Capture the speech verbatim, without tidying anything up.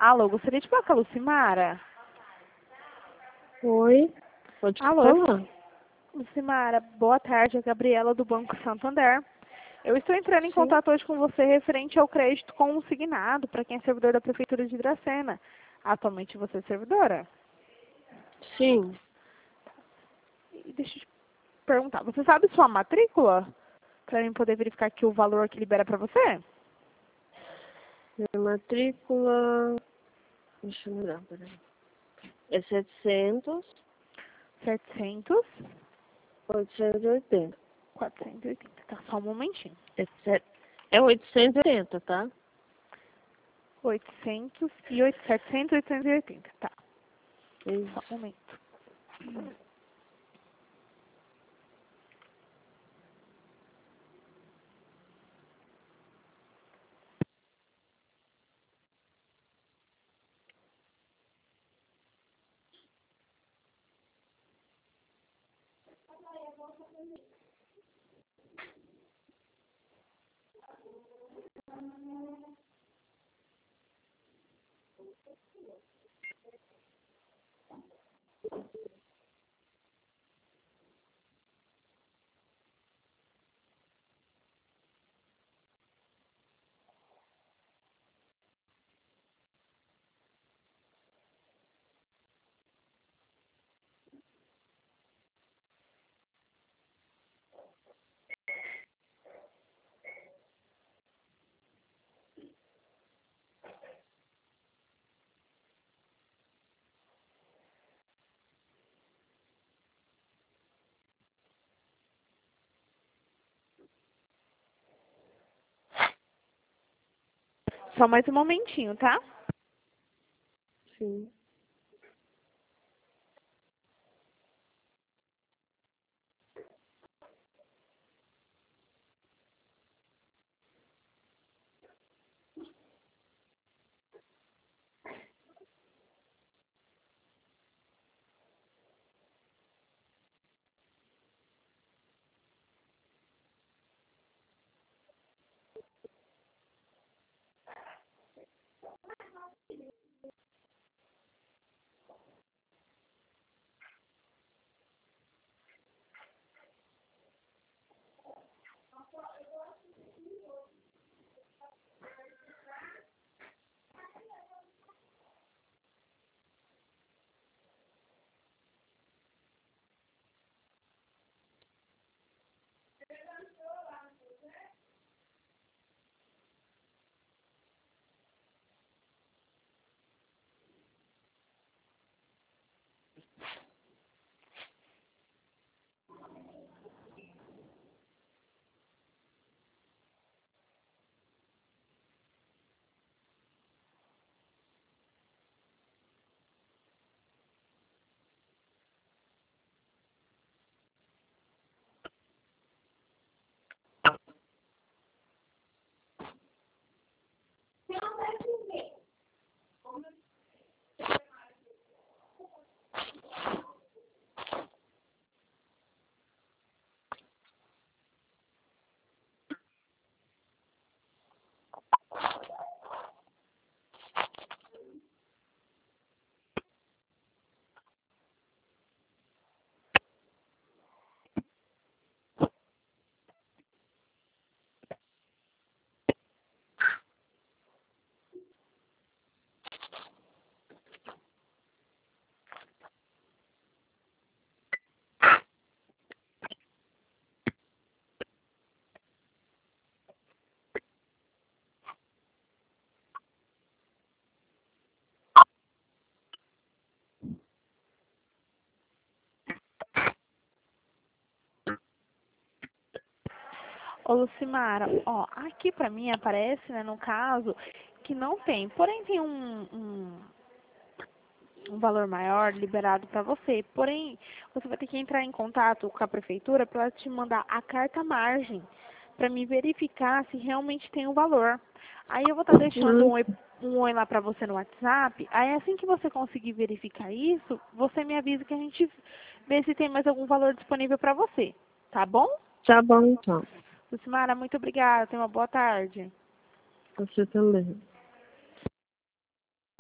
Alô, gostaria de falar com a Lucimara? Oi, pode Alô, falar. Lucimara, boa tarde, é a Gabriela do Banco Santander. Eu estou entrando em Sim. contato hoje com você referente ao crédito consignado para quem é servidor da Prefeitura de Dracena. Atualmente você é servidora? Sim. E deixa eu te perguntar, você sabe sua matrícula? Para mim poder verificar aqui o valor que libera para você? Minha matrícula. Deixa eu olhar, peraí. É setecentos, setecentos, oitocentos e oitenta. quatrocentos e oitenta. Tá, só um momentinho. É, set... é oitocentos e oitenta, tá? oitocentos e oito, setecentos e oitocentos e oitenta. Tá, só um Isso. momento. Só mais um momentinho, tá? Sim. Ô, Lucimara, ó, aqui pra mim aparece, né, no caso, que não tem. Porém, tem um, um, um valor maior liberado para você. Porém, você vai ter que entrar em contato com a prefeitura para ela te mandar a carta margem para me verificar se realmente tem o valor. Aí eu vou estar deixando Hum, um oi, um oi lá para você no WhatsApp. Aí assim que você conseguir verificar isso, você me avisa que a gente vê se tem mais algum valor disponível para você. Tá bom? tá bom então. Lucimara, muito obrigada. Tenha uma boa tarde. Você também.